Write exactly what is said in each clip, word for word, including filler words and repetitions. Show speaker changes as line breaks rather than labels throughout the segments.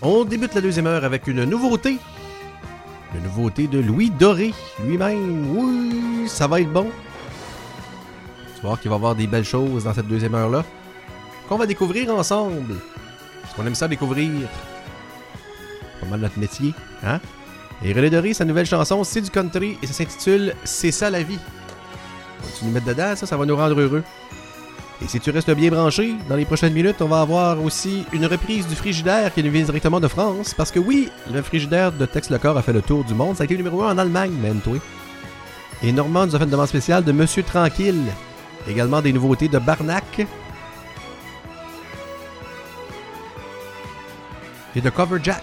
On débute la deuxième heure avec une nouveauté. Une nouveauté de Louis Doré lui-même. Oui, ça va être bon. Tu vas voir qu'il va y avoir des belles choses dans cette deuxième heure-là qu'on va découvrir ensemble. Parce qu'on aime ça découvrir. Pas mal notre métier, hein? Et René Doré, sa nouvelle chanson, c'est du country et ça s'intitule « C'est ça la vie ». Tu nous mettre dedans, ça, ça va nous rendre heureux. Et si tu restes bien branché, dans les prochaines minutes, on va avoir aussi une reprise du frigidaire qui nous vient directement de France. Parce que oui, le frigidaire de Tex Lecor a fait le tour du monde. Ça a été le numéro un en Allemagne, même, toi. Et Normand nous a fait une demande spéciale de Monsieur Tranquille. Également des nouveautés de Barnac. Et de Cover Jack.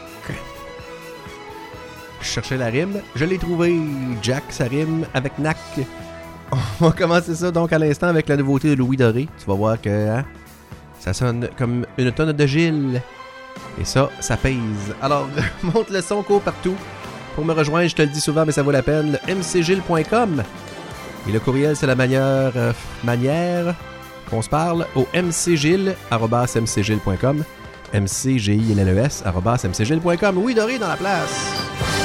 Je cherchais la rime. Je l'ai trouvé. Jack, ça rime avec Nac. On va commencer ça donc à l'instant avec la nouveauté de Louis Doré. Tu vas voir que hein, ça sonne comme une tonne de Gilles. Et ça, ça pèse. Alors, monte le son, court partout. Pour me rejoindre, je te le dis souvent, mais ça vaut la peine, le m c gilles point com. Et le courriel, c'est la manière, euh, manière qu'on se parle au mcgilles arobase m c gilles point com. m c g i l l e s arobase m c gilles point com. Louis Doré dans la place.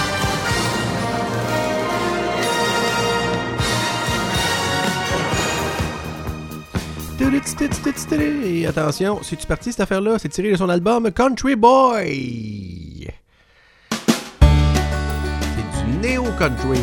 Et attention, c'est-tu parti cette affaire-là? C'est tiré de son album Country Boy. C'est du néo-country.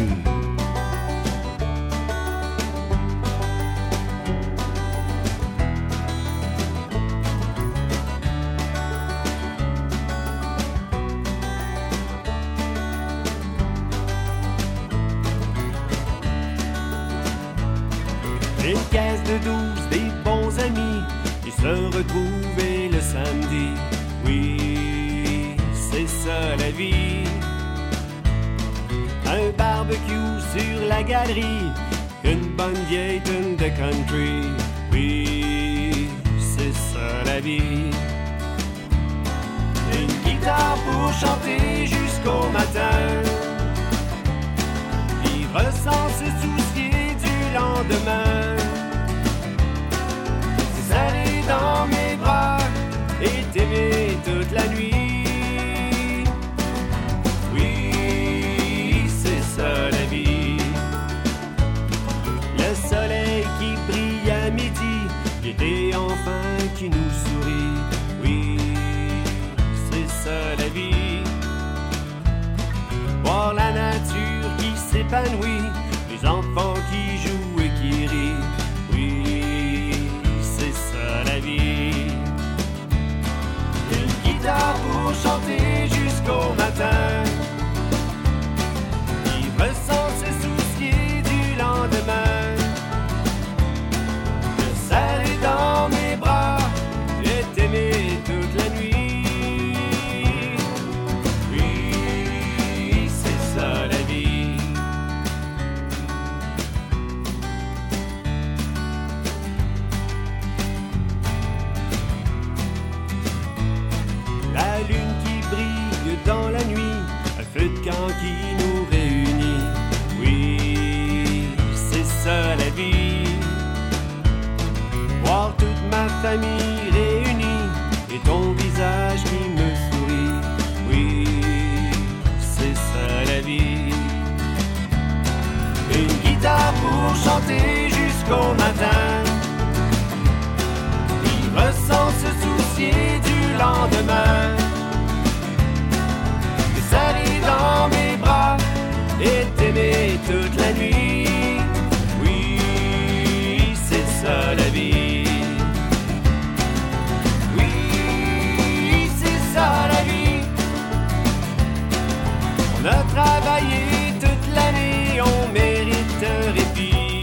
Une caisse de douze, des bons amis, et se retrouver le samedi. Oui, c'est ça la vie. Un barbecue sur la galerie, une bonne vieille tune de country. Oui, c'est ça la vie. Une guitare pour chanter jusqu'au matin, vivre sans se soucier du lendemain. C'est serré dans mes bras et t'aimer toute la nuit. Oui, c'est ça la vie. Le soleil qui brille à midi, l'été enfin qui nous sourit. Oui, c'est ça la vie. Voir la nature qui s'épanouit, les enfants qui jouent et qui rient. Oui, c'est ça la vie. Une guitare pour chanter jusqu'au matin, vivre sans se soucier du lendemain. Me serrer dans mes bras et t'aimer toute la nuit. Oui, c'est ça la vie. La lune qui brille dans la nuit, un feu de camp qui nous réunit. Oui, c'est ça la vie. Voir toute ma famille réunie et ton visage qui me sourit. Oui, c'est ça la vie. Une guitare pour chanter jusqu'au matin, vivre sans se soucier du lendemain. Me serrer dans mes bras et t'aimer toute la nuit. Oui, c'est ça la vie. Oui, c'est ça la vie. On a travaillé toute l'année, on mérite un répit.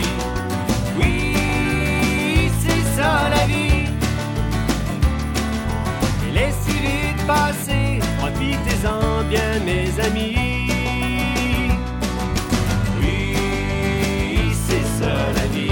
Oui, c'est ça la vie. Et laissez vite passer, profitez-en bien mes amis. Oui, c'est ça la vie.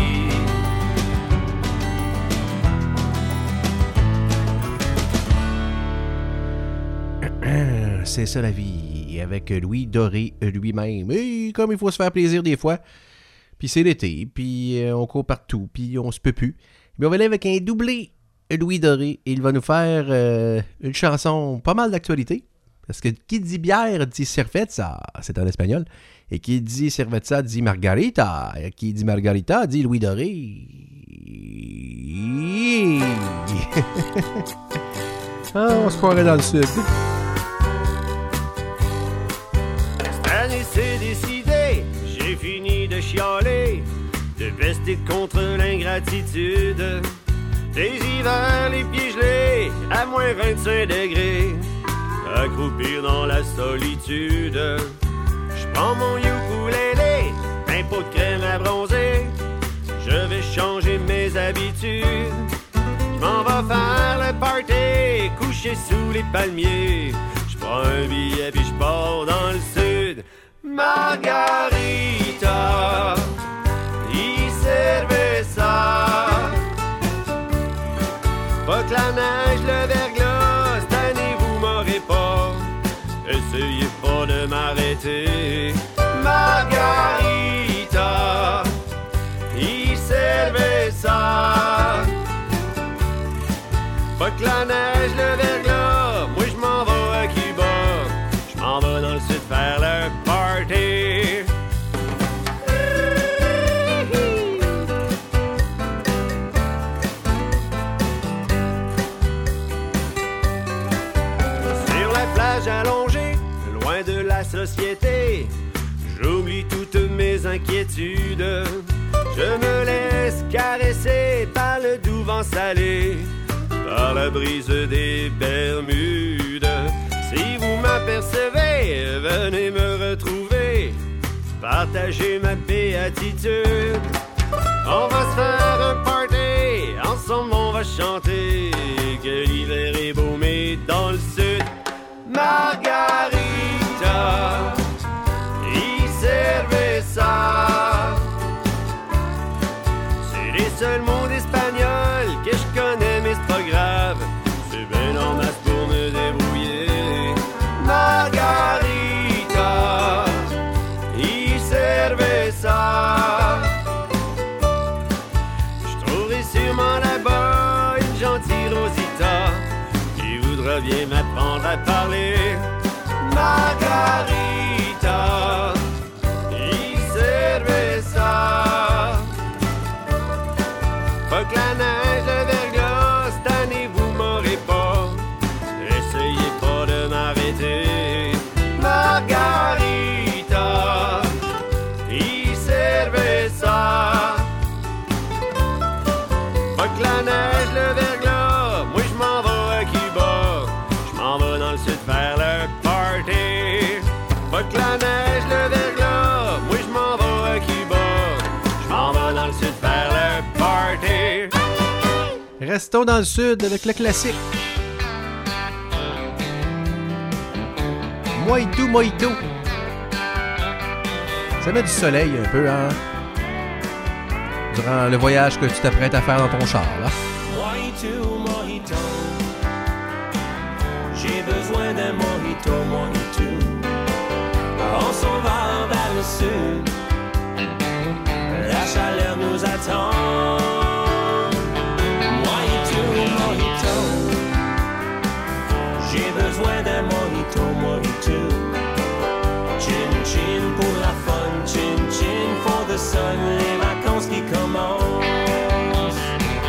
C'est ça la vie, avec Louis Doré lui-même. Et comme il faut se faire plaisir des fois, puis c'est l'été, puis euh, on court partout, puis on se peut plus. Mais on va aller avec un doublé Louis Doré, et il va nous faire euh, une chanson pas mal d'actualité. Parce que qui dit bière dit cerveza, c'est en espagnol. Et qui dit cerveza dit margarita. Et qui dit margarita dit Louis Doré. Ah, on se croirait dans le sud.
Cette année c'est décidé, j'ai fini de chialer, de pester contre l'ingratitude. Des hivers, les pieds gelés, à moins vingt-cinq degrés, accroupir dans la solitude. J'prends mon ukulélé, un pot de crème à bronzer, je vais changer mes habitudes. J'm'en vais faire le party, couché sous les palmiers. J'prends un billet puis j'pars dans le sud. Margarita, y cerveza. Pas que la neige, le verglas, cette année vous m'aurez pas. Essayez pas de m'arrêter. Margarita, y cerveza. Pas que la neige, le verglas, moi je m'en vais à Cuba. Je m'en vais dans le sud faire le party. Sur la plage allongée, loin de la société, j'oublie toutes mes inquiétudes. Je me laisse caresser par le doux vent salé, par la brise des Bermudes. Si vous m'apercevez, venez me retrouver, partagez ma béatitude. On va se faire un party, ensemble on va chanter, que l'hiver est beau mais dans le sud. Margarita, y cerveza. C'est les seuls mots d'espagnol que je connais, mais c'est pas grave, c'est ben en masse pour me débrouiller. Margarita, y cerveza. Je trouverai sûrement là-bas une gentille Rosita qui voudra bien m'apprendre à parler. Margarita, y cerveza. Pas que la neige, le verglas, cette année vous m'aurez pas. Essayez pas de m'arrêter. Margarita, y cerveza. Pas que la neige, le verglas, moi je m'en vais à Cuba. Je m'en vais dans le sud faire le party. Pas que la neige, le verglas, moi je m'en vais à Cuba. Je m'en vais dans le sud faire le party.
Restons dans le sud avec le classique. Mojito, mojito. Ça met du soleil un peu, hein? Durant le voyage que tu t'apprêtes à faire dans ton char, là.
Mojito, mojito. J'ai besoin d'un mojito, mojito. On s'en va vers le sud. La chaleur nous attend. Mojito, mojito. J'ai besoin d'un mojito, mojito. Chin chin pour la fun, chin chin for the sun, les vacances qui commencent.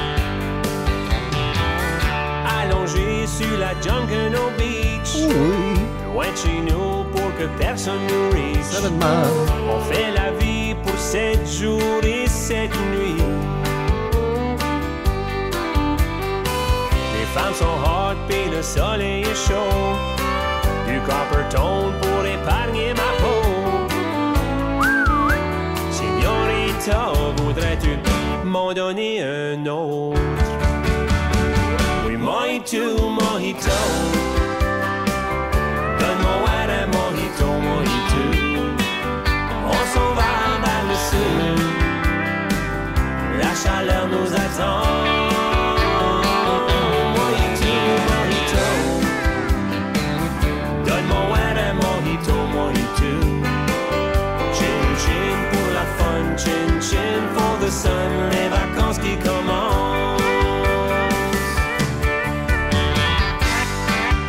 Allongé sur la Junkanoo Beach,
Oui,
loin de chez nous pour que personne nous reach.
ça me demande.
On fait la vie pour sept jours et sept nuits. Les femmes sont hot et le soleil est chaud. Du Coppertone pour épargner ma peau. Signorita, voudrais-tu m'en donner un autre? Oui, mojito, mojito. Donne-moi un mojito, mojito. On s'en va vers le sud. La chaleur nous attend. Mojito, mojito. Donne-moi un mojito, mojito. Chin chin pour la fun, chin chin for the sun, les vacances qui commencent.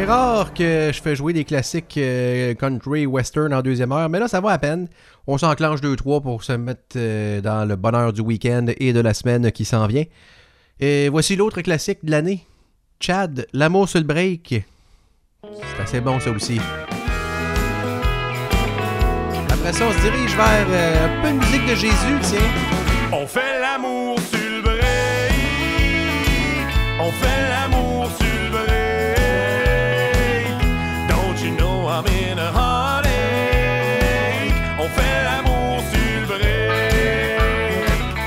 C'est rare que je fais jouer des classiques euh, country western en deuxième heure, mais là, ça va à peine. On s'enclenche deux trois pour se mettre euh, dans le bonheur du week-end et de la semaine qui s'en vient. Et voici l'autre classique de l'année. Chad, L'amour sur le break. C'est assez bon, ça aussi. Après ça, on se dirige vers euh, un peu de musique de Jésus, tiens.
On fait l'amour sur le break. On fait l'amour sur le break. Don't you know I'm in a heartache. On fait l'amour sur le break.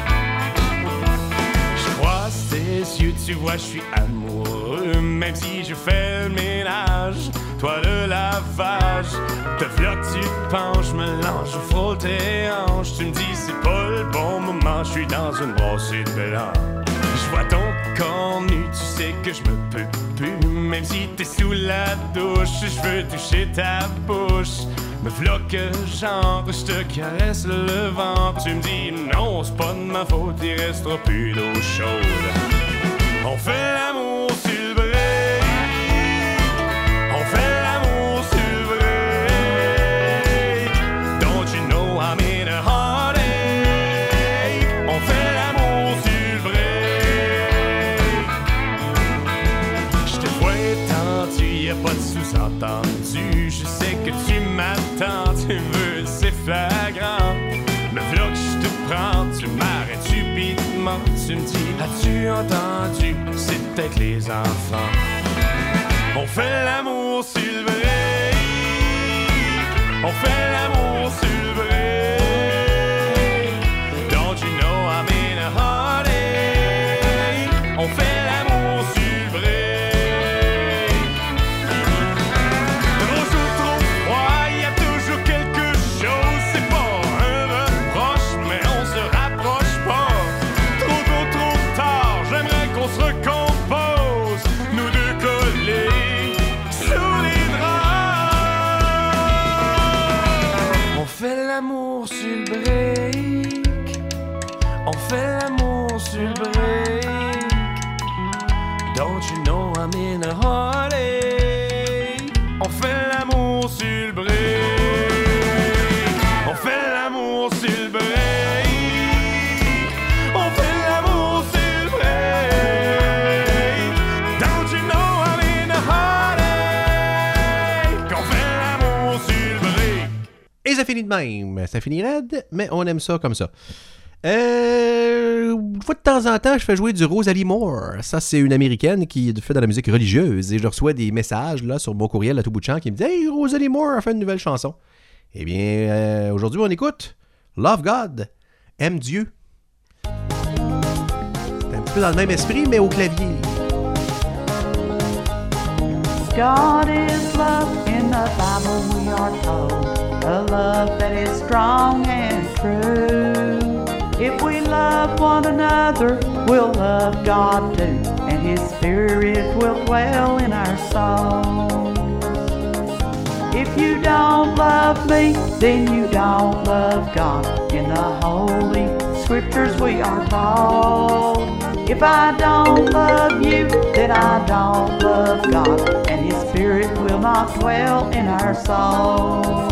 Je crois tes yeux, tu vois, je suis amoureux. Même si je fais le ménage, toi le lavage. Te v'là que tu te penches, me lance, je frôle tes hanches. Tu me dis c'est pas le bon moment, je suis dans une brassée de blanc. Je vois ton corps nu, tu sais que je me peux plus. Même si t'es sous la douche, je veux toucher ta bouche. Me v'là que j'entre, je te caresse le ventre. Tu me dis non, c'est pas de ma faute, il restera plus d'eau chaude. On fait l'amour sur le break. On fait l'amour sur le break. Don't you know I'm in a heartache. On fait l'amour sur le break. Je te vois étendu, y'a pas de sous-entendu. Je sais que tu m'attends, tu veux, c'est flagrant. Me v'là que je te prends, tu m'arrêtes subitement. Tu me dis, as-tu entendu, c'est peut-être les enfants. On fait l'amour sur le break. On fait l'amour sur le break. Don't you know I'm in a heartache. On fait l'amour sur le break. Toujours trop froid, y a toujours quelque chose. C'est pas un reproche, mais on se rapproche pas. Trop tôt, trop tard, j'aimerais qu'on se recompose. Nous deux collés sous les draps. On fait l'amour sur le break. On fait l'amour sur le break. Don't you know I'm in a heartache. On fait l'amour sur le break. On fait l'amour sur le break. On fait l'amour sur le break. Don't you know I'm in a heartache. On fait l'amour sur le break.
Et ça finit de même. Ça finit raide, mais on aime ça comme ça. Euh, une fois de temps en temps, je fais jouer du Rosalie Moore. Ça, c'est une Américaine qui fait de la musique religieuse. Et je reçois des messages là sur mon courriel à tout bout de champ qui me disent « Hey, Rosalie Moore a fait une nouvelle chanson. » Eh bien, euh, aujourd'hui, on écoute Love God, Aime Dieu. C'est un petit peu dans le même esprit, mais au clavier.
God is love, in the Bible we are told, a love that is strong and true. If we love one another, we'll love God too, and His Spirit will dwell in our souls. If you don't love me, then you don't love God. In the Holy Scriptures we are told, if I don't love you, then I don't love God, and His Spirit will not dwell in our souls.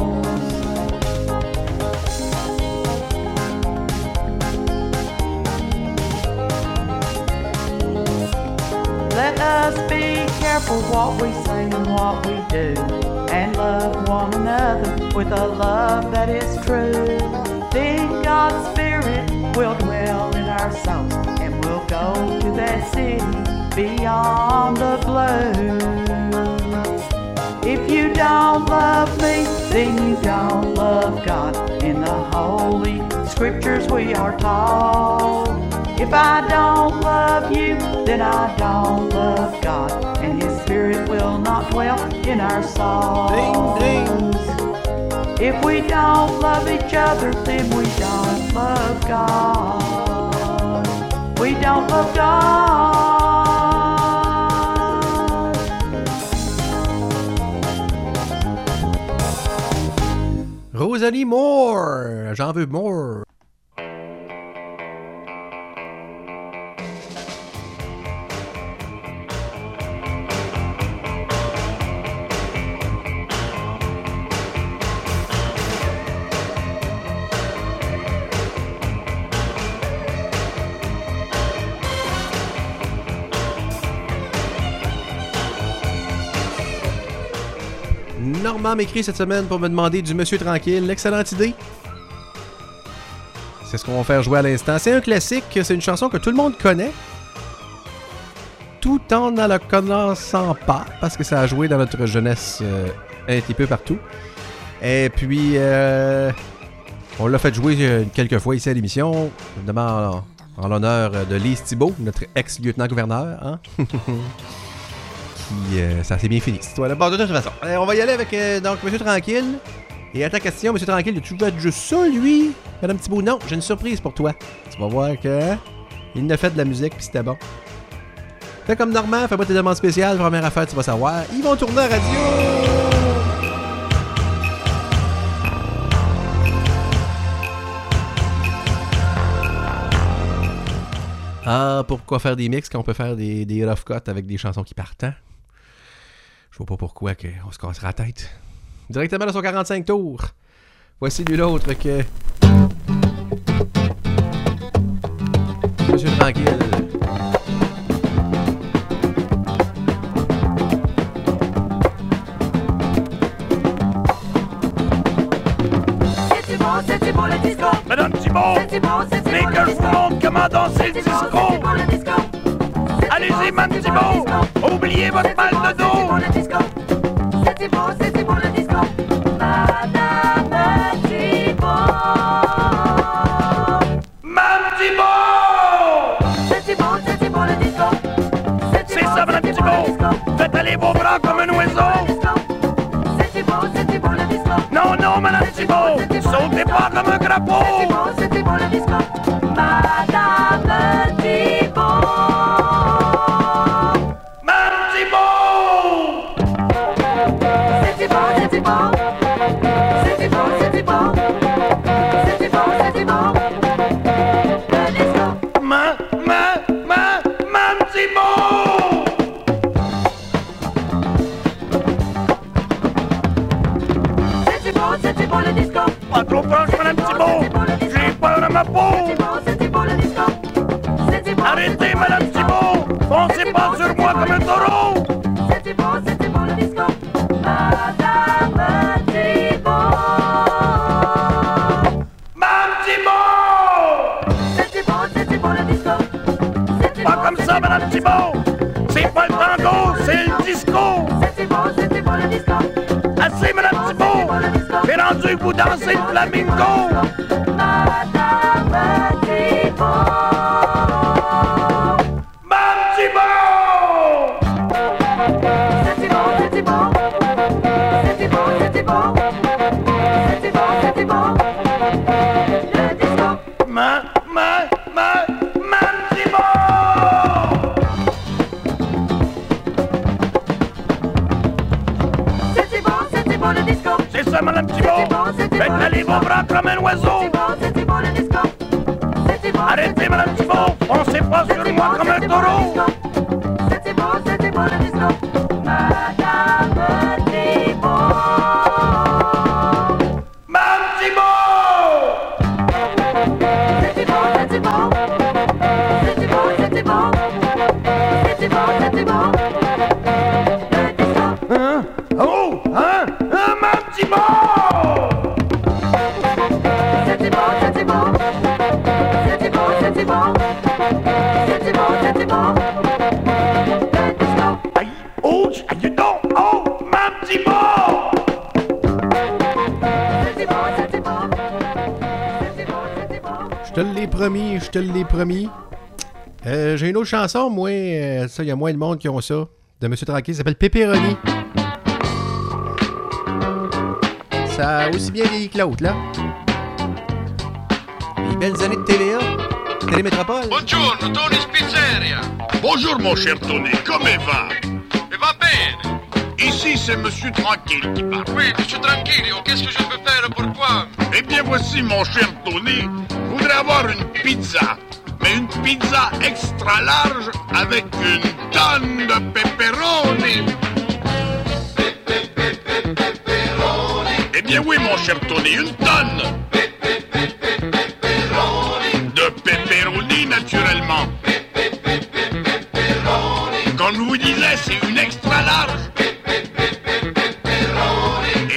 Let us be careful what we say and what we do, and love one another with a love that is true. Then God's Spirit will dwell in our souls, and we'll go to that city beyond the blue. If you don't love me, then you don't love God. In the Holy Scriptures we are told, if I don't love you, then I don't love God, and His Spirit will not dwell in our souls.
Ding, ding.
If we don't love each other, then we don't love God. We don't love God.
Rosalie Moore, j'en veux more. Normand m'écrit cette semaine pour me demander du Monsieur Tranquille. Excellente idée. C'est ce qu'on va faire jouer à l'instant. C'est un classique, c'est une chanson que tout le monde connaît. Tout en ne la connaissant pas, parce que ça a joué dans notre jeunesse euh, un petit peu partout. Et puis, euh, on l'a fait jouer euh, quelques fois ici à l'émission, évidemment en, en l'honneur de Lise Thibault, notre ex-lieutenant-gouverneur. Hein? Qui, euh, ça s'est bien fini. Voilà. Bon, de toute façon, euh, on va y aller avec euh, donc Monsieur Tranquille. Et à ta question, Monsieur Tranquille, tu veux être juste ça, lui? Madame Thibault, non, j'ai une surprise pour toi. Tu vas voir que il ne fait de la musique, puis c'était bon. Fais comme Normand, fais-moi tes demandes spéciales. Première affaire, tu vas savoir. Ils vont tourner à radio! Ah, pourquoi faire des mix quand on peut faire des, des rough cuts avec des chansons qui partent, hein? Je vois pas pourquoi on se cassera la tête. Directement dans son quarante-cinq tours. Voici nul autre que... Monsieur Tranquille.
Madame Thibault, mais que je vous montre comment danser le disco. Allez-y, Madame Thibault, oubliez votre mal de dos.
C'est Thibault, c'est Thibault le disco. Madame Thibault.
Madame Thibault.
C'est Thibault, c'est Thibault le disco.
C'est ça, Madame Thibault. Faites aller vos bras comme un oiseau.
C'est Thibault, c'est Thibault le disco.
Non, non, Madame Thibault, sautez pas comme un crapaud.
C'est Thibault, c'est Thibault le disco. Madame Thibault.
Madame Thibault.
C'est Thibault, c'est Thibault. C'est Thibault, c'est Thibault. C'est Thibault, c'est Thibault. Le disco.
Ma, ma, ma, Madame Thibault.
C'est Thibault, c'est Thibault le disco.
Pas trop proche, Madame Thibault. J'ai peur de ma
C'est
peau.
Thibault, c'est Thibault le disco. C'est Thibault.
Arrêtez, Madame Thibault. Foncez pas sur moi comme un taureau.
C'est Thibault, c'est Thibault le disco. Madame Thibault.
Madame Thibault.
C'est Thibault, c'est Thibault le disco. C'est Thibault,
Pas comme ça, Madame Thibault. C'est pas le tango, c'est le disco.
C'est Thibault, c'est Thibault le disco.
Assez, Madame Thibault. J'ai rendu que vous dansez le flamingo.
Madame Thibault.
Madame Thibault.
C'est Thibault, c'est Thibault. C'est Thibault, c'est Thibault. C'est Thibault, c'est Thibault. Le disco.
Ma, ma, ma, Madame Thibault.
C'est Thibault, c'est Thibault le disco.
C'est ça, Madame Thibault. Faites aller vos bras comme un oiseau.
C'est Thibault, c'est Thibault le disco. C'est Thibault.
Arrêtez, Madame Thibault. Foncez pas sur moi comme un taureau.
C'est Thibault, c'est Thibault le disco. Madame Thibault.
Madame Thibault.
C'est Thibault, c'est Thibault. C'est Thibault, c'est Thibault. C'est Thibault, c'est Thibault. Le disco.
Hein? Oh, hein? Hein, Madame Thibault.
C'est Thibault, c'est Thibault. C'est Thibault, c'est Thibault. C'est Thibault, c'est Thibault. Le disco.
Aïe, ouch, aïe, non, oh, Madame Thibault.
C'est Thibault, c'est Thibault. C'est Thibault, c'est Thibault.
Je te l'ai promis, je te l'ai promis. Euh, j'ai une autre chanson, moi, euh, ça, il y a moins de monde qui ont ça, de Monsieur Tranquille, ça s'appelle Pepperoni. Ça a aussi bien vieilli que l'autre, là. Les belles années de T V A, Télémétropole.
Buongiorno, Tony's Pizzeria.
Bonjour mon cher Tony, comment va?
E va bene.
Ici c'est Monsieur Tranquille qui parle.
Oui, monsieur Tranquillo, qu'est-ce que je peux faire pour toi?
Eh bien voici mon cher Tony, je voudrais avoir une pizza, mais une pizza extra large avec une tonne de pepperoni. Eh bien oui mon cher Tony, une tonne de pepperoni naturellement. Comme je vous disais, c'est une extra large.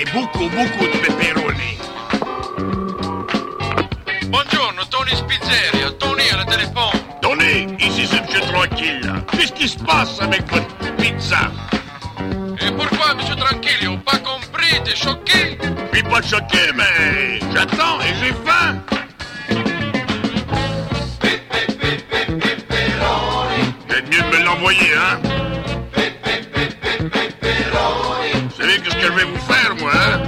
Buongiorno, Tony Spizzeria. Tony à la téléphone.
Tony, ici c'est monsieur tranquille. là. Qu'est-ce qui se passe avec votre pizza?
Et pourquoi, monsieur Tranquillo? Pas compris, t'es choqué?
Je suis pas choqué, mais j'attends et j'ai faim. Vous êtes mieux de me l'envoyer, hein? Vous savez qu'est-ce que je vais vous faire, moi, hein?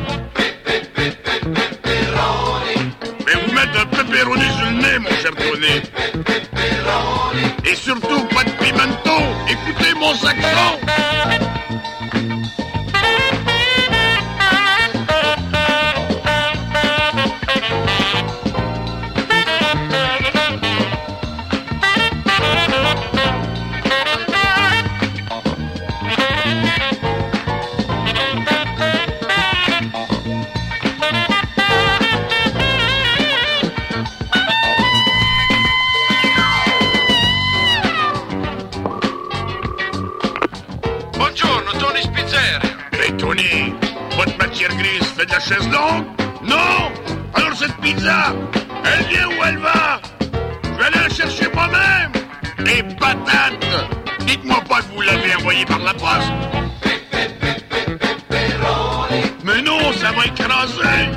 Je vais vous mettre un pepperoni sur le nez, mon cher Tony. Et surtout, pas de pimento. Écoutez mon saxon.
Buongiorno, Tony Spizzeria.
Hey Tony, votre matière grise fait de la chaise longue? Non? Alors cette pizza, elle vient où elle va? Je vais aller la chercher moi-même. Et patate, dites-moi pas que vous l'avez envoyée par la poste. Mais non, ça va écraser.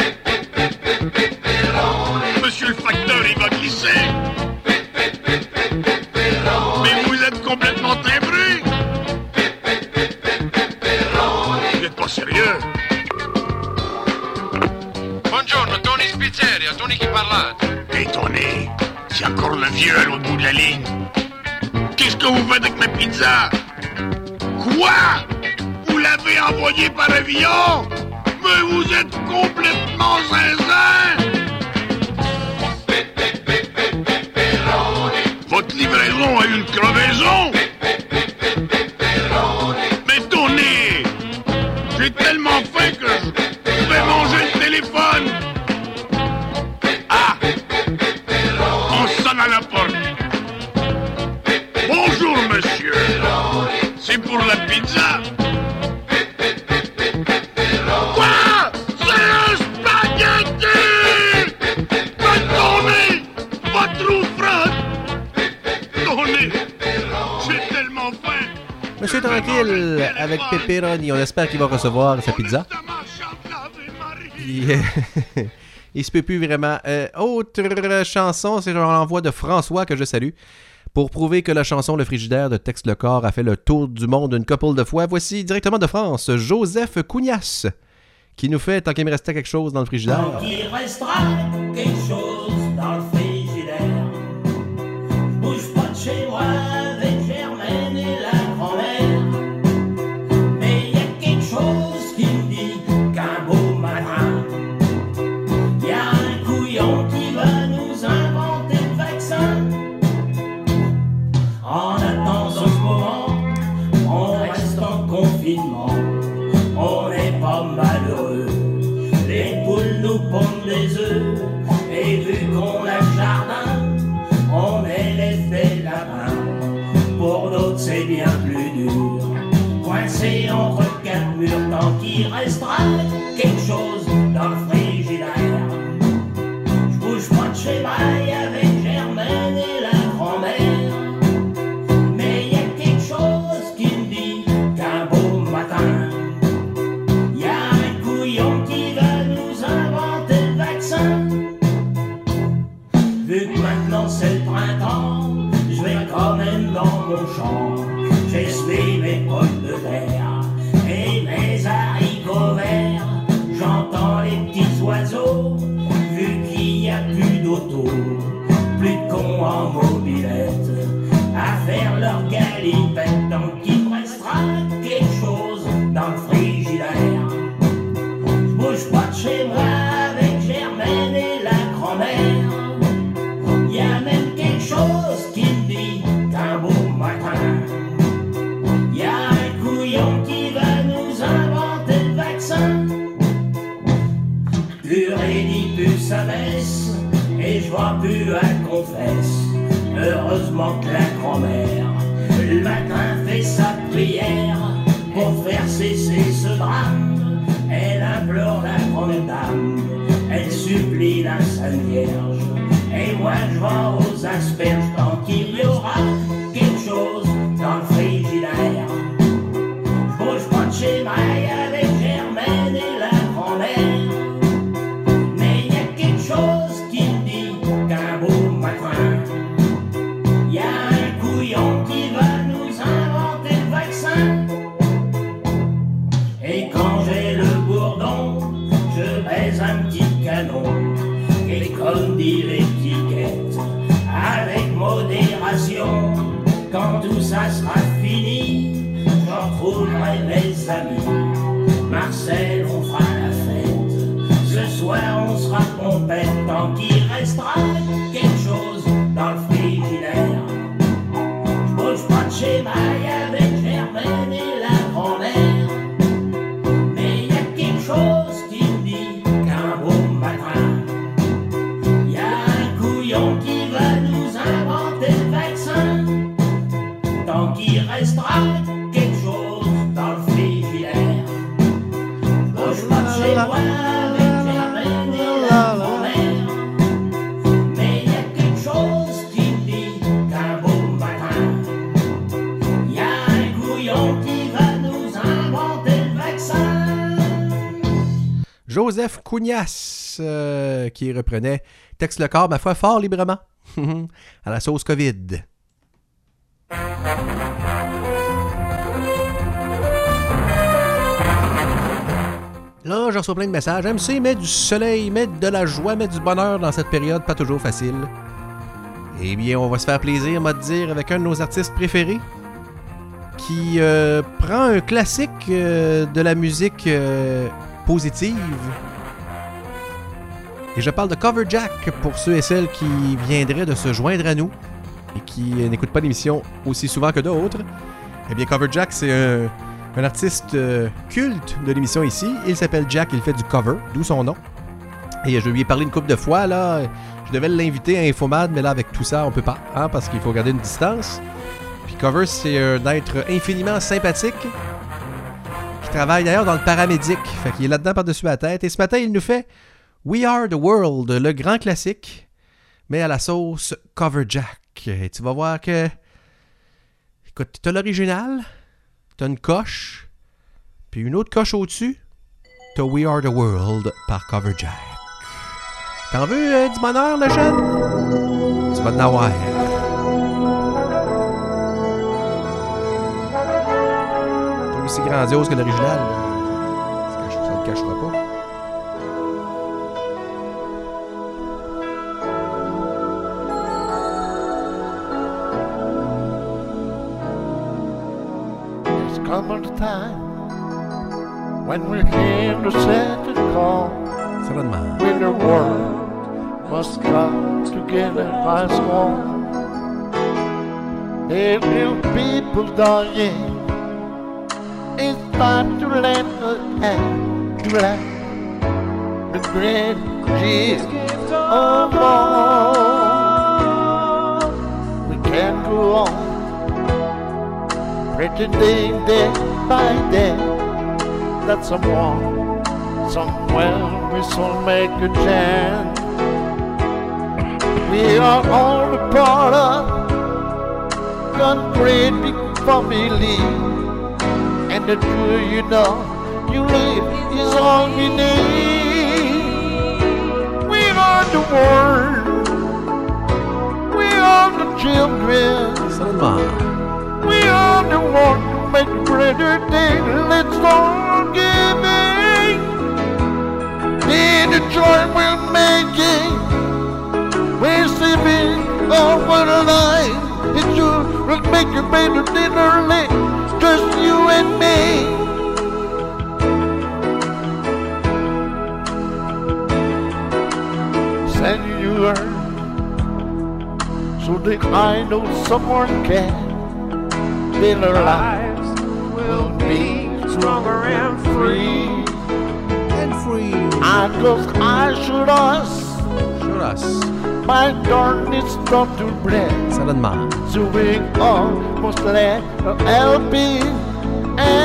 Monsieur le facteur, il va glisser. Mais vous êtes complètement timbré. Vous êtes pas sérieux?
Buongiorno, Tony Spizzeria. Tony qui parle.
Hey Tony, c'est encore le vieux à l'autre bout de la ligne. Qu'est-ce que vous faites avec ma pizza? Quoi? Vous l'avez envoyée par avion? Mais vous êtes complètement zinzin! Votre livraison a eu une crevaison? Mais Tony, j'ai tellement faim que je vais manger le téléphone. Ah! On sonne à la porte. Bonjour, monsieur. C'est pour la pizza. Quoi? C'est un spaghetti! Mais Tony, pas trop frotte. Tony, j'ai tellement faim.
Monsieur Tranquille, avec pepperoni, on espère qu'il va recevoir sa pizza. Il, il se peut plus vraiment. Euh, autre chanson, c'est l'envoi de François que je salue. Pour prouver que la chanson Le Frigidaire de Tex Le Corps a fait le tour du monde une couple de fois, voici directement de France, Joseph Cougnas, qui nous fait tant qu'il me restait quelque chose dans le frigidaire.
Tant qu'il restera quelque chose dans le frigidaire, je bouge pas de chez moi avec Germaine et la grand-mère. Mais y a quelque chose qui me dit qu'un beau matin, y a un couillon qui va nous inventer le vaccin. En attendant ce moment, on reste en confinement, on n'est pas malheureux. Les poules nous pondent des œufs, et vu qu'on a le jardin, on élève des lapins. Pour d'autres c'est bien plus dur, coincé entre quatre murs, tant qu'il restera quelque chose dans le frigidaire. Je bouge pas de chez moi avec Germaine et la grand-mère. Vu que maintenant c'est le printemps, je vais quand même dans mon champ. J'essuie mes potes de terre et mes haricots verts. J'entends les petits oiseaux, vu qu'il n'y a plus d'auto. Plus de cons en mobilette à faire leur galipette. Tant qu'il restera quelque chose dans le frigidaire. Je bouge pas de chez moi avec Germaine et la grand-mère. Y a même quelque chose qui me dit qu'un beau matin, y a un couillon qui va nous inventer le vaccin. Purée dit plus sa messe, et je vois plus à confesse. Heureusement que la grand-mère, le matin fait sa prière pour faire cesser ce drame. Elle implore la grande dame, elle supplie puis la Sainte Vierge. Et moi je vais aux asperges tant qu'il y aura quelque chose dans le frigidaire. Je bouge pas de chez Maille avec Germaine et la grand-mère. Mais y a quelque chose qui me dit qu'un beau matin, y a un couillon qui va nous inventer le vaccin. Et quand j'ai le bourdon, je baise un petit canon. Et comme dit l'étiquette, avec modération, quand tout ça sera fini, je retrouverai mes amis. Marcel, on fera la fête, ce soir on sera pompette, tant qu'il restera quelque chose dans le frigidaire. Je bouge pas de chez Maille avec Germaine et la grand-mère. Mais y a quelque chose qui me dit qu'un beau matin, y a un couillon qui va nous inventer le vaccin. Tant qu'il restera quelque chose dans le frigidaire. Bouge pas de chez moi avec Germaine et la grand-mère. Mais y a quelque chose qui me dit qu'un beau matin, y a un couillon qui va nous inventer le vaccin.
Joseph Cougnas, euh, qui reprenait Texte le corps, ma foi, fort librement, à la sauce COVID. Là, je reçois plein de messages. M C met du soleil, met de la joie, met du bonheur dans cette période pas toujours facile. Eh bien, on va se faire plaisir, m'a te dire, avec un de nos artistes préférés qui euh, prend un classique euh, de la musique euh, positive. Et je parle de Cover Jack pour ceux et celles qui viendraient de se joindre à nous et qui euh, n'écoutent pas l'émission aussi souvent que d'autres. Eh bien, Cover Jack, c'est un, un artiste euh, culte de l'émission ici. Il s'appelle Jack, il fait du cover, d'où son nom. Et je lui ai parlé une couple de fois, là. Je devais l'inviter à Infomad, mais là, avec tout ça, on peut pas, hein, parce qu'il faut garder une distance. Puis Cover, c'est un être infiniment sympathique qui travaille d'ailleurs dans le paramédic. Fait qu'il est là-dedans par-dessus la tête. Et ce matin, il nous fait We Are the World, le grand classique, mais à la sauce Cover Jack. Et tu vas voir que... Écoute, t'as l'original, t'as une coche, puis une autre coche au-dessus, t'as We Are the World par Cover Jack. T'en veux euh, du bonheur, le jeune? Tu vas te n'avoir. Pas aussi grandiose que l'original. Ça ne le cachera pas.
Come on the time when we came to set the call, when the world must come together as one. There will be people dying. It's time to let a hand to let the great gift of all. We can't go on pretending day by day that someone, somewhere we shall make a chance. We are all a part of God's great big family, and the truth you know you live is all we need. We are the world, we are the children. We are the one to make a greater day. Let's start giving. In the joy we're making, we're saving over the life. It sure will make a better dinner late. Just you and me. Send you earth so that I know someone can. Then our lives will be stronger and free.
And free.
And cause I should us.
Should us.
My darkness stop to breath.
Suddenly.
So we all must let our help in.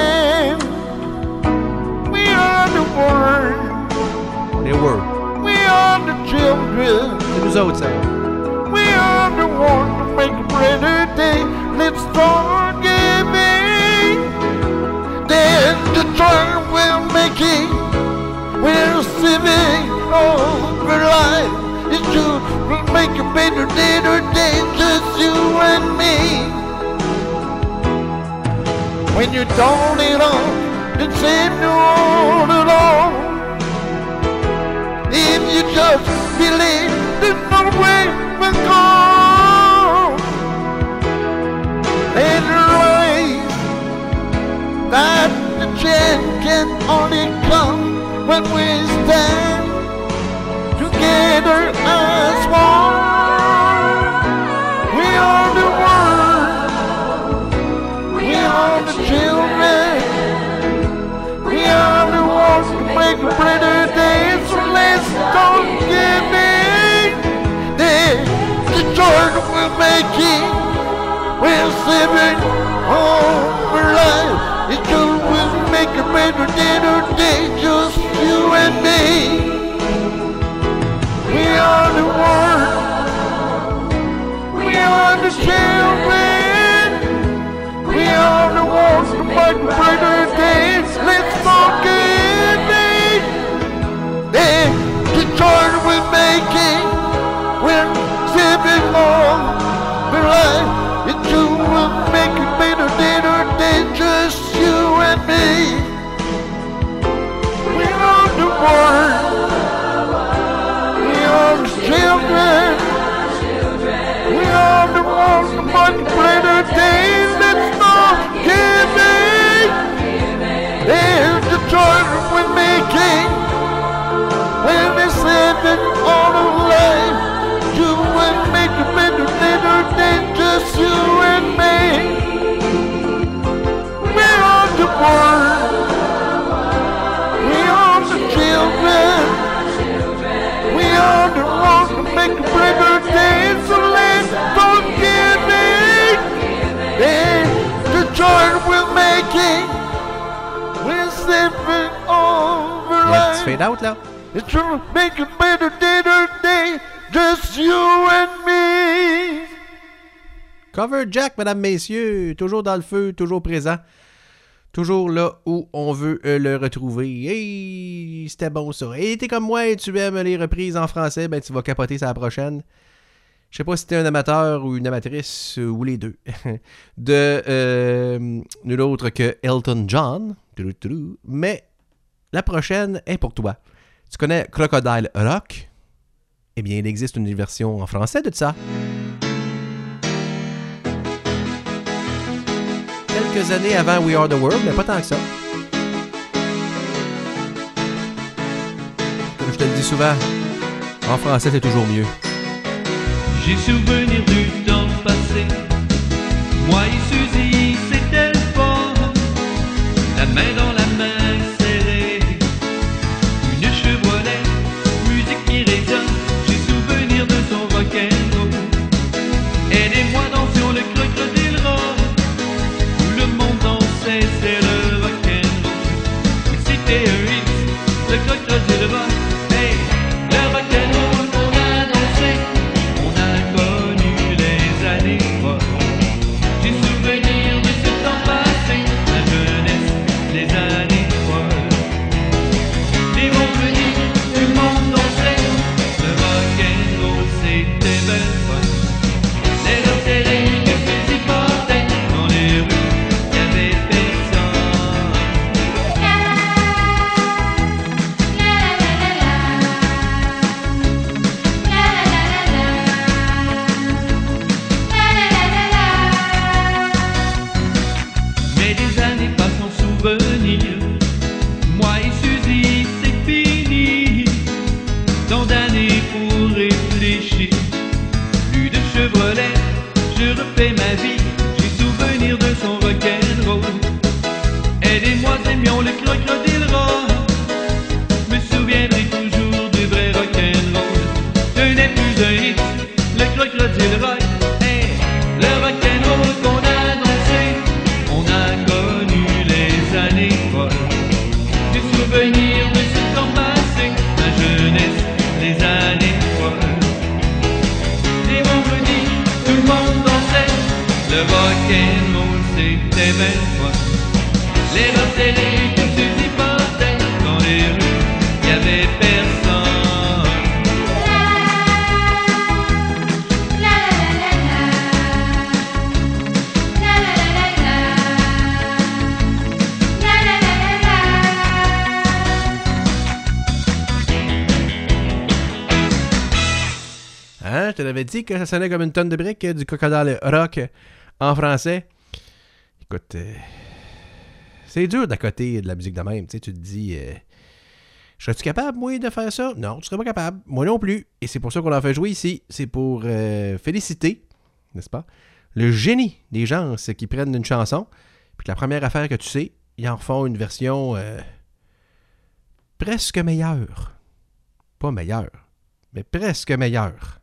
And we are the world.
The world.
We are are the children.
C'est nous autres, ça.
We are the ones to make a better day. Let's start giving. Then the turn we're making. We're living over life. It's you. We'll make a better day today. Just you and me. When you don't it all, then say no at all. If you just believe, there's no way we're gone. And right, that the chance can only come when we stand together as one. We are the world. We are the children. We are the ones who make a better day. So let's start giving. Then the joy we're making. We're saving all our life. It's just we'll make a better day today. Just you and me. We are the world. We are the children. We are the ones who make better days. Let's start giving. Then the joy we're making. We're saving all our life. It's you will make a better day today. Just you and me. We are the world. We are the children. We are the ones who make better days. Let's start giving. There's the joy we're making. When we're saving all of life. You will make a better day today. Just you and me. We are the world. We are the children. We are the ones who make a better day. So let's start giving. Then the joy we're making. We're saving over
Il y a un
life.
petit fade out, là.
It's gonna make a better day today. Just you and me.
Cover Jack, mesdames, messieurs. Toujours dans le feu, toujours présent. Toujours là où on veut euh, le retrouver. Hey, c'était bon ça. Et t'es comme moi et tu aimes les reprises en français, ben tu vas capoter ça la prochaine. Je sais pas si t'es un amateur ou une amatrice, ou les deux, de euh, nul autre que Elton John. Mais la prochaine est pour toi. Tu connais Crocodile Rock? Eh bien, il existe une version en français de ça. Quelques années avant We Are The World, mais pas tant que ça. Comme je te le dis souvent, en français, c'est toujours mieux.
J'ai souvenir du temps passé. Moi et Suzy, c'était le fun. La main dans la main serrée. Une Chevrolet, musique qui résonne. J'ai souvenir de son rock'n'roll. Elle et moi dansions le Crocodile Rock. Tout le monde dansait, c'est le rock'n'roll. C'était un hit, le Crocodile Rock. Hey, le rock'n'roll qu'on a dansé. On a connu les années rock. J'ai souvenir de ce temps passé. La jeunesse, les années. Le rock'n'roll c'était ben fun. Les rotelles qui s'uniportaient dans les rues, y'avait personne.
La la la la la la la la la la la.
Hein, je te l'avais dit que ça sonnait comme une tonne de briques, du Crocodile Rock en français. Écoute, euh, c'est dur d'à côté de la musique de même. Tu sais, tu te dis, euh, serais-tu capable, moi, de faire ça? Non, tu serais pas capable. Moi non plus. Et c'est pour ça qu'on l'a fait jouer ici. C'est pour euh, féliciter, n'est-ce pas, le génie des gens c'est qui prennent une chanson, puis que la première affaire que tu sais, ils en font une version euh, presque meilleure. Pas meilleure, mais presque meilleure.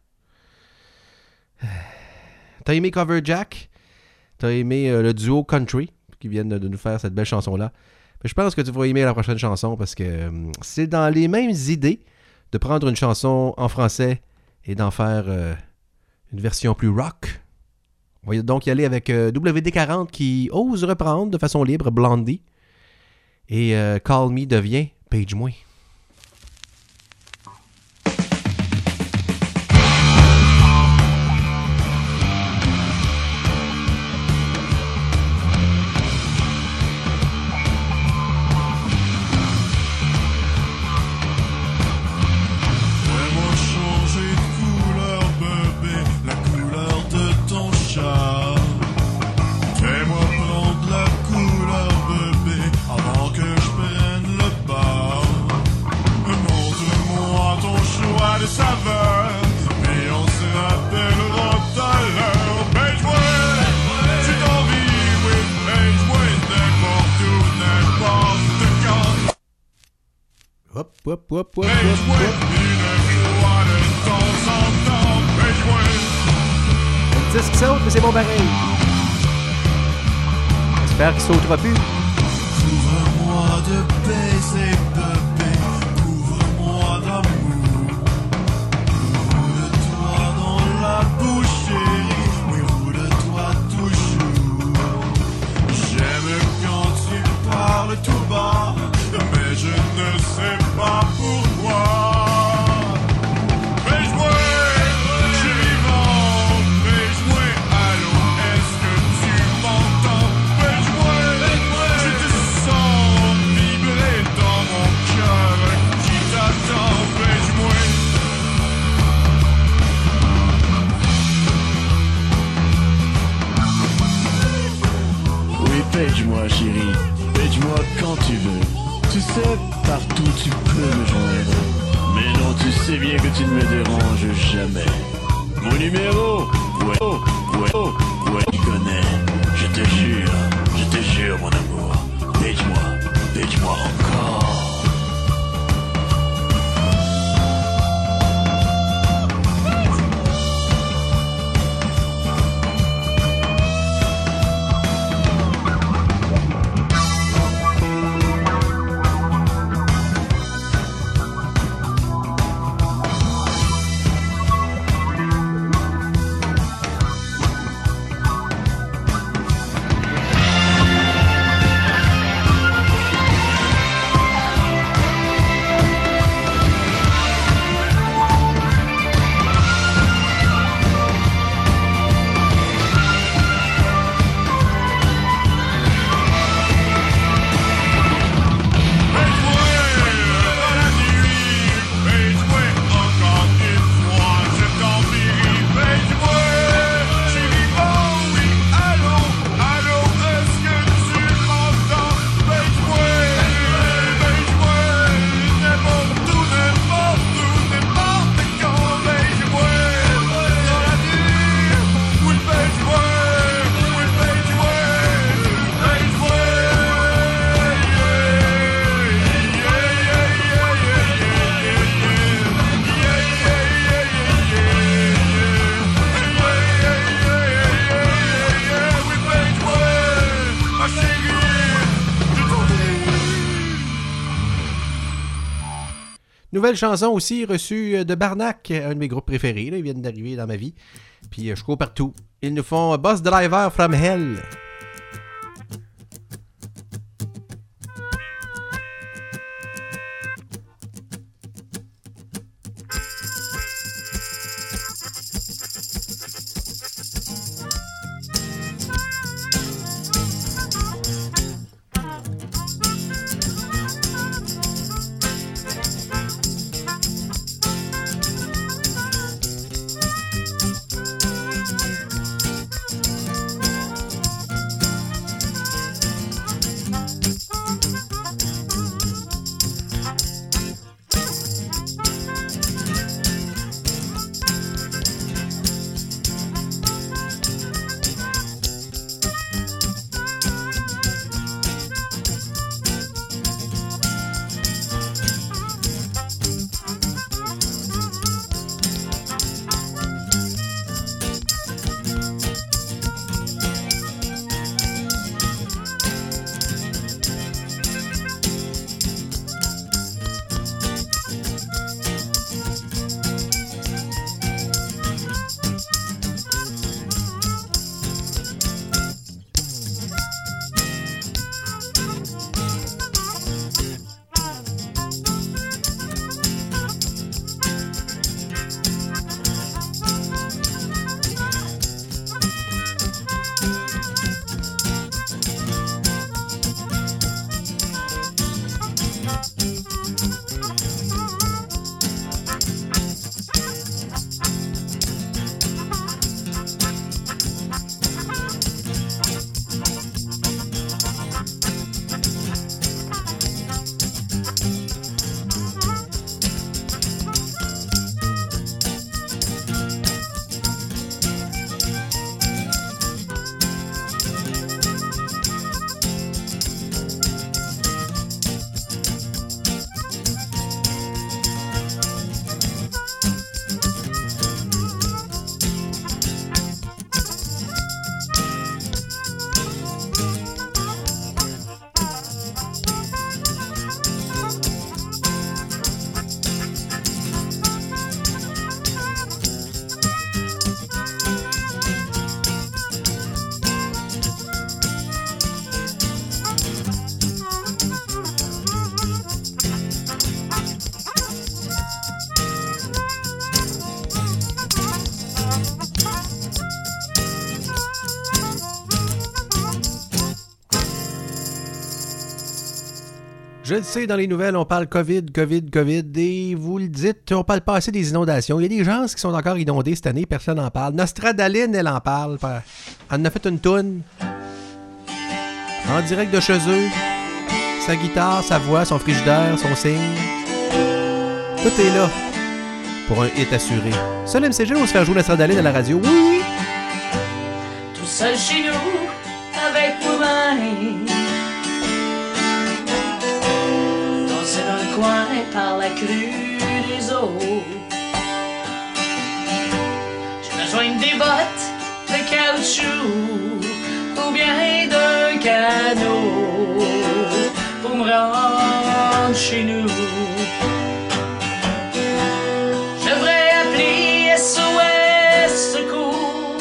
T'as aimé Cover Jack? T'as aimé euh, le duo Country qui viennent de, de nous faire cette belle chanson-là? Puis je pense que tu vas aimer la prochaine chanson parce que euh, c'est dans les mêmes idées de prendre une chanson en français et d'en faire euh, une version plus rock. On va donc y aller avec euh, W D quarante qui ose reprendre de façon libre Blondie. Et euh, Call Me devient Page Moi. Hop, hop, hop, hop, hop, hop. Un disque qui saute, mais c'est bon pareil. J'espère qu'il sautera plus.
Couvre-moi de baisers, bébé, couvre-moi d'amour. Roule-toi dans la bouche, chérie, oui, roule-toi toujours. J'aime quand tu parles tout bas, mais je ne sais pas pourquoi. Fais-moi, je suis vivant, fais-moi, allô, est-ce que tu m'entends? Fais-moi, je te sens vibrer dans mon cœur qui t'attend. Fais-moi. Oui, page-moi, chérie, page-moi quand tu veux. Tu sais, partout tu peux me joindre. Mais non, tu sais bien que tu ne me déranges jamais. Mon numéro, ouais, oh, ouais, oh, ouais, tu connais. Je te jure, je te jure, mon amour. Page-moi, page-moi encore.
nouvelle chanson aussi reçue de Barnac, un de mes groupes préférés. Là, ils viennent d'arriver dans ma vie. Puis euh, je cours partout. Ils nous font Bus Driver from Hell. Je le sais, dans les nouvelles, on parle COVID, COVID, COVID, et vous le dites, on parle pas assez des inondations. Il y a des gens qui sont encore inondés cette année, personne n'en parle. Nostradaline, elle en parle. Elle en a fait une toune. En direct de chez eux. Sa guitare, sa voix, son frigidaire, son signe. Tout est là pour un hit assuré. Seul M C G va se faire jouer Nostradaline à la radio. Oui, oui.
Tout seul chez nous, avec moi-même. Dansé dans le coin par la crue des eaux. J'ai besoin des bottes de caoutchouc ou bien d'un canot pour me rendre chez nous. Je devrais appeler S O S Secours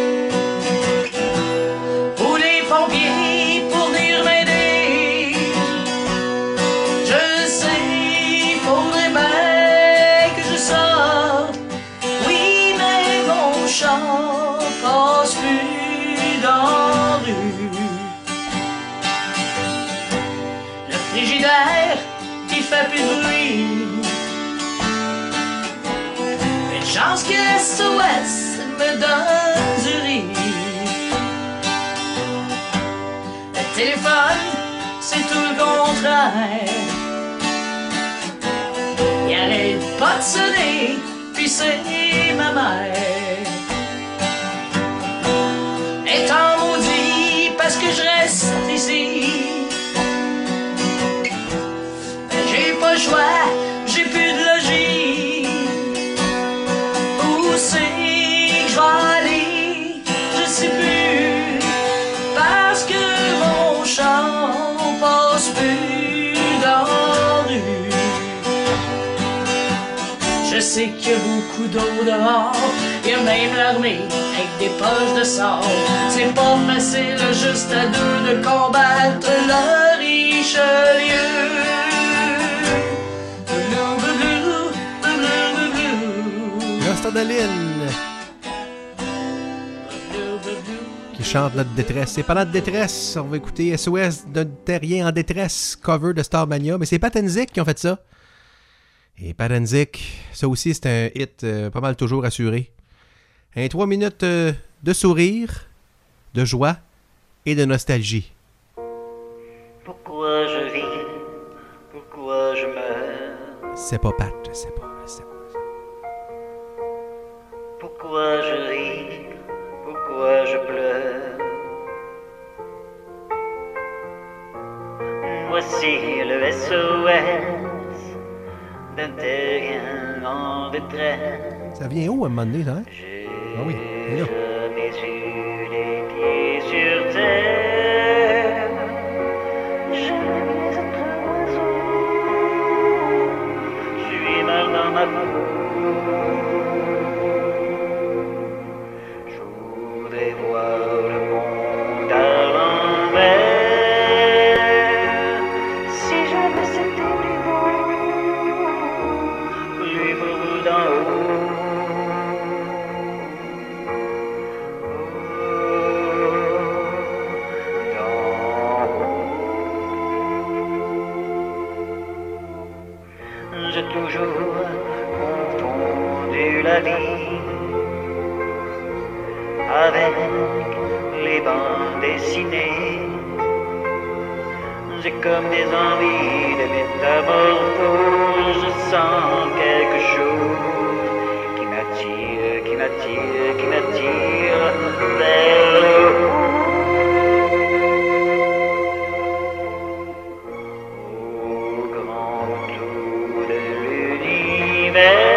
ou les pompiers pour venir m'aider. Je sais, faudrait bien que je sorte. Oui, mais mon char passe plus dans la rue. Le frigidaire qui fait plus de bruit. Une chance que S O S me donne du riz. Le téléphone, c'est tout le contraire. Il arrête pas de sonner, puis c'est ma mère. Étant maudit parce que je reste ici. J'ai pas le choix, j'ai plus de logis. Où c'est que je vais aller, je sais plus. Parce que mon char passe plus dans la rue. qu'il y a beaucoup d'eau dehors. Il y a même l'armée avec des poches de sable. C'est pas facile juste à deux de combattre le Richelieu.
Adeline qui chante notre détresse. Et pendant notre détresse, on va écouter S O S de Terrien en détresse, cover de Starmania. Mais c'est Pat and Zik qui ont fait ça. Et Pat and Zik, ça aussi c'est un hit euh, pas mal toujours assuré. Un trois minutes euh, de sourire, de joie et de nostalgie.
Pourquoi je vis, pourquoi je meurs?
C'est pas Pat, je sais pas.
Pourquoi je ris, pourquoi je pleure? Voici le S O S d'un terrien en détresse.
Ça vient où à un moment donné, ça? Hein? Ah oui, c'est là.
Jamais eu les pieds sur terre. Jamais autre oiseau. Je suis mal dans ma peau. Voir le monde à l'envers. Si jamais c'était plus beau, plus beau d'en haut. Oh, d'en haut. J'ai toujours confondu la vie avec les bandes dessinées. J'ai comme des envies de métamorphose. Je sens quelque chose qui m'attire, qui m'attire, qui m'attire vers le haut. Au grand clou de l'univers.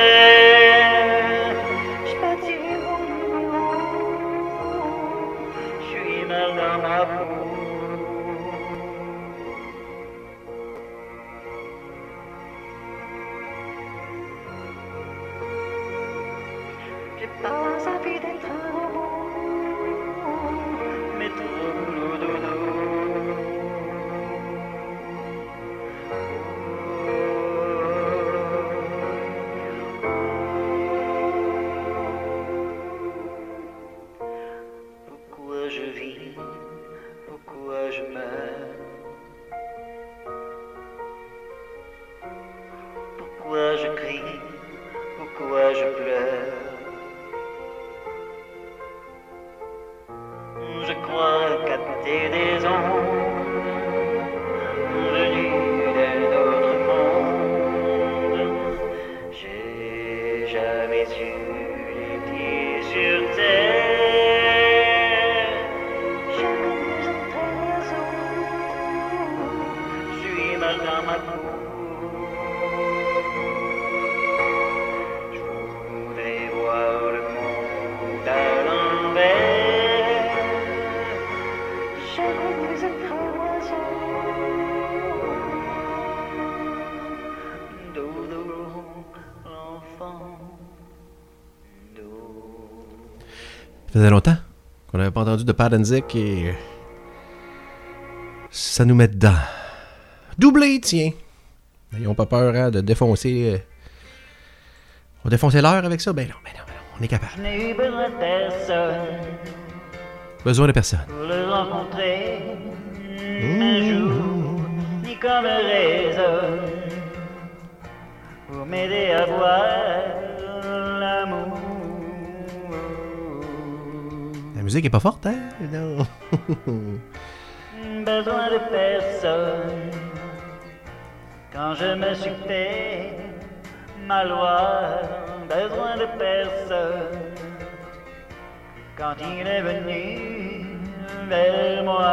Ça faisait longtemps qu'on n'avait pas entendu de Pat and Zik et ça nous met dedans. Doublé, tiens. Ils n'ont pas peur hein, de défoncer. Euh... On va défoncer l'heure avec ça? Ben non, ben non, ben non, on est capable.
Je n'ai eu besoin de personne.
Besoin de personne.
Pour le rencontrer mmh. un jour, ni comme raison. Pour m'aider à voir l'amour.
La musique est pas forte, hein? Non.
Besoin de personne. Quand je me suis fait ma loi, besoin de personne. Quand il est venu vers moi,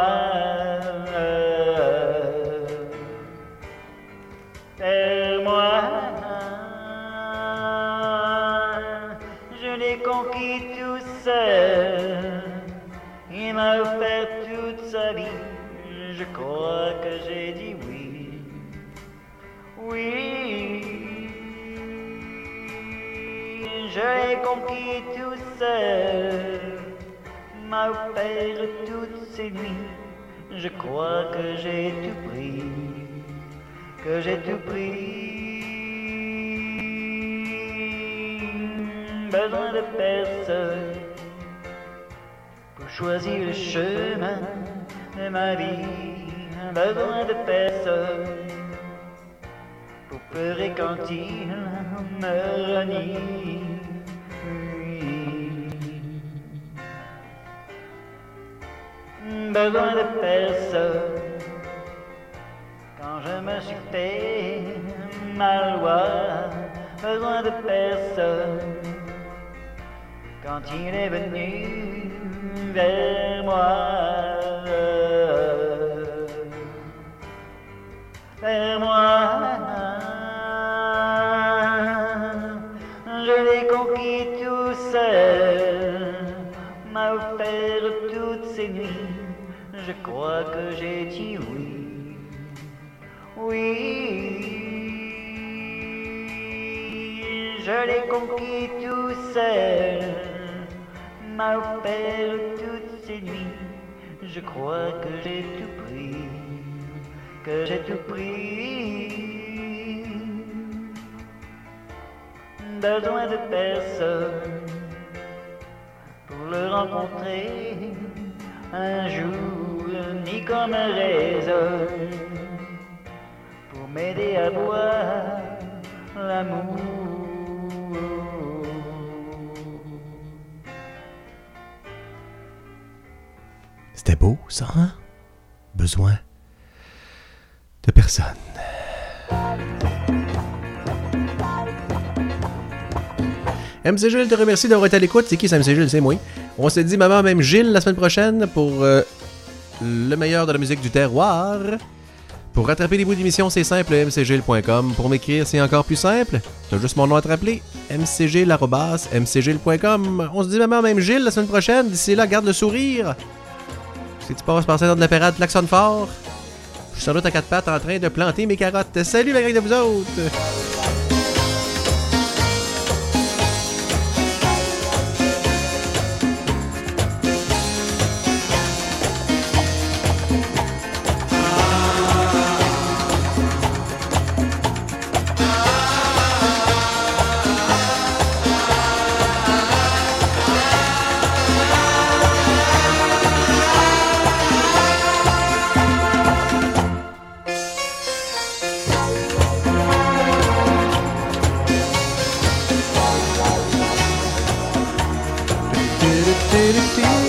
vers moi, je l'ai conquis tout seul. Il m'a offert toute sa vie. Je crois que j'ai dit oui. Oui. je l'ai conquis tout seul, m'a offert toutes ces nuits. Je crois que j'ai tout pris, que j'ai tout pris. Besoin de personne pour choisir le chemin de ma vie. Besoin de personne pour pleurer quand il me renie. Besoin de personne quand je me suis fait mal voir. Besoin de personne quand il est venu vers moi. Vers moi, je l'ai conquis tout seul, m'a offert toutes ces nuits. Je crois que j'ai dit oui, oui. Je l'ai conquis tout seul, m'a offert toutes ces nuits. Je crois que j'ai tout pris, que j'ai tout pris. Besoin de personne pour le rencontrer un jour, ni comme un raisin pour m'aider à boire l'amour.
C'était beau, ça, hein? Besoin de personne. M C Gilles te remercie d'avoir été à l'écoute. C'est qui ça, M C Gilles? C'est moi. On s'est dit maman, même Gilles, la semaine prochaine pour euh, le meilleur de la musique du terroir. Pour rattraper les bouts d'émission, c'est simple, m c gilles point com. Pour m'écrire, c'est encore plus simple. T'as juste mon nom à te rappeler. m c gilles arobase m c gilles point com. On se dit maman, même Gilles, la semaine prochaine. D'ici là, garde le sourire. Si tu passes par Saint-Anne de la Pérade, klaxonne fort. Je suis sans doute à quatre pattes en train de planter mes carottes. Salut la gang de vous autres! do do do do